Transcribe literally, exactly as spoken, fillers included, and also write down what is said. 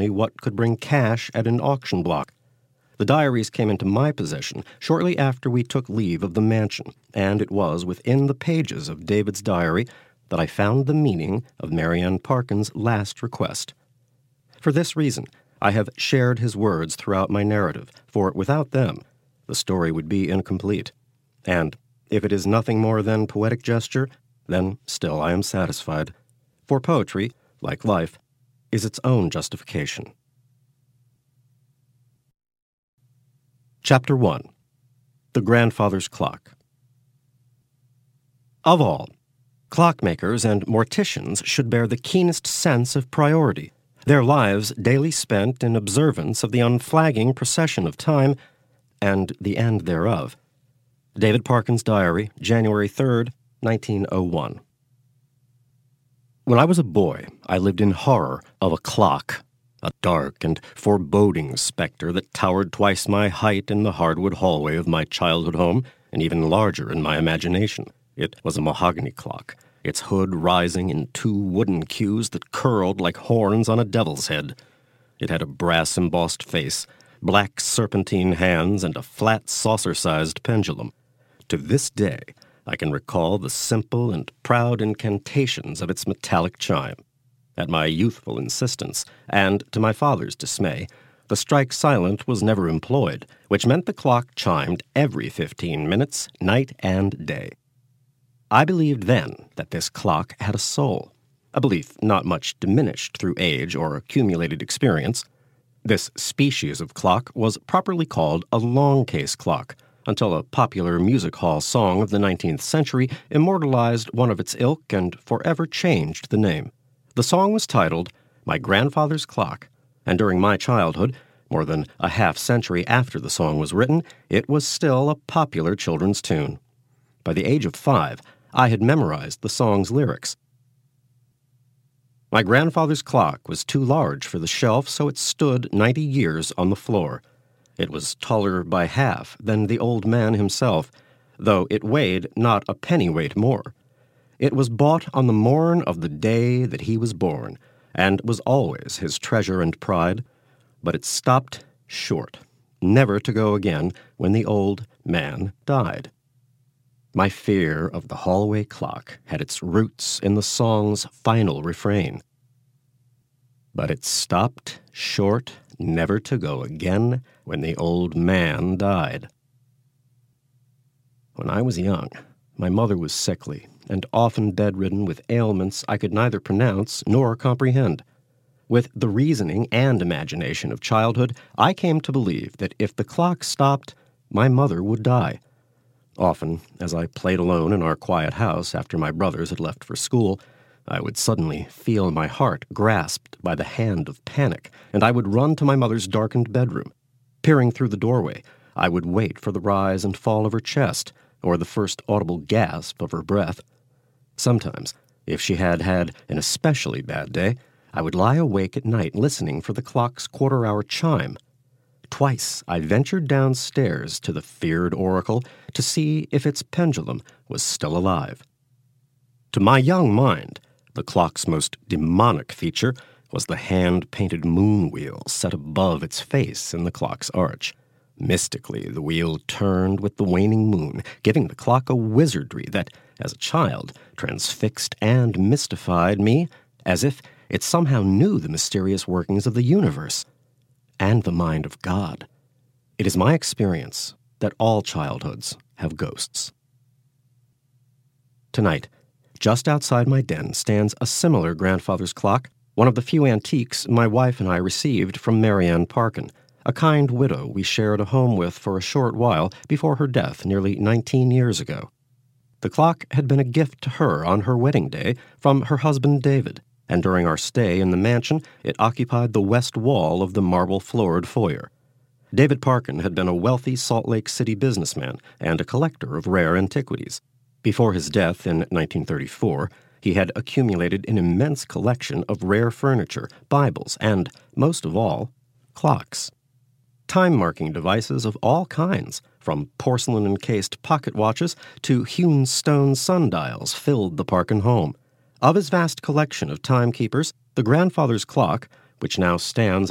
what could bring cash at an auction block. The diaries came into my possession shortly after we took leave of the mansion, and it was within the pages of David's diary that I found the meaning of Marianne Parkin's last request. For this reason, I have shared his words throughout my narrative, for without them, the story would be incomplete. And if it is nothing more than poetic gesture, then still I am satisfied. For poetry, like life, is its own justification. Chapter one. The Grandfather's Clock. Of all, clockmakers and morticians should bear the keenest sense of priority, their lives daily spent in observance of the unflagging procession of time and the end thereof. David Parkin's Diary, January third, nineteen oh one. When I was a boy, I lived in horror of a clock, a dark and foreboding specter that towered twice my height in the hardwood hallway of my childhood home, and even larger in my imagination. It was a mahogany clock, its hood rising in two wooden cues that curled like horns on a devil's head. It had a brass-embossed face, black serpentine hands, and a flat saucer-sized pendulum. To this day, I can recall the simple and proud incantations of its metallic chime. At my youthful insistence, and to my father's dismay, the strike silent was never employed, which meant the clock chimed every fifteen minutes, night and day. I believed then that this clock had a soul, a belief not much diminished through age or accumulated experience. This species of clock was properly called a long-case clock, until a popular music hall song of the nineteenth century immortalized one of its ilk and forever changed the name. The song was titled My Grandfather's Clock, and during my childhood, more than a half-century after the song was written, it was still a popular children's tune. By the age of five, I had memorized the song's lyrics. My grandfather's clock was too large for the shelf, so it stood ninety years on the floor. It was taller by half than the old man himself, though it weighed not a pennyweight more. It was bought on the morn of the day that he was born, and was always his treasure and pride, but it stopped short, never to go again when the old man died. My fear of the hallway clock had its roots in the song's final refrain. But it stopped short, never to go again when the old man died. When I was young, my mother was sickly and often bedridden with ailments I could neither pronounce nor comprehend. With the reasoning and imagination of childhood, I came to believe that if the clock stopped, my mother would die. Often, as I played alone in our quiet house after my brothers had left for school, I would suddenly feel my heart grasped by the hand of panic, and I would run to my mother's darkened bedroom. Peering through the doorway, I would wait for the rise and fall of her chest, or the first audible gasp of her breath. Sometimes, if she had had an especially bad day, I would lie awake at night listening for the clock's quarter-hour chime. Twice I ventured downstairs to the feared oracle to see if its pendulum was still alive. To my young mind, the clock's most demonic feature was the hand-painted moon wheel set above its face in the clock's arch. Mystically, the wheel turned with the waning moon, giving the clock a wizardry that, as a child, transfixed and mystified me, as if it somehow knew the mysterious workings of the universe and the mind of God. It is my experience that all childhoods have ghosts. Tonight, just outside my den stands a similar grandfather's clock, one of the few antiques my wife and I received from Marianne Parkin, a kind widow we shared a home with for a short while before her death nearly nineteen years ago. The clock had been a gift to her on her wedding day from her husband David, and during our stay in the mansion, it occupied the west wall of the marble-floored foyer. David Parkin had been a wealthy Salt Lake City businessman and a collector of rare antiquities. Before his death in nineteen thirty-four, he had accumulated an immense collection of rare furniture, Bibles, and, most of all, clocks. Time-marking devices of all kinds, from porcelain-encased pocket watches to hewn stone sundials, filled the Parkin home. Of his vast collection of timekeepers, the grandfather's clock, which now stands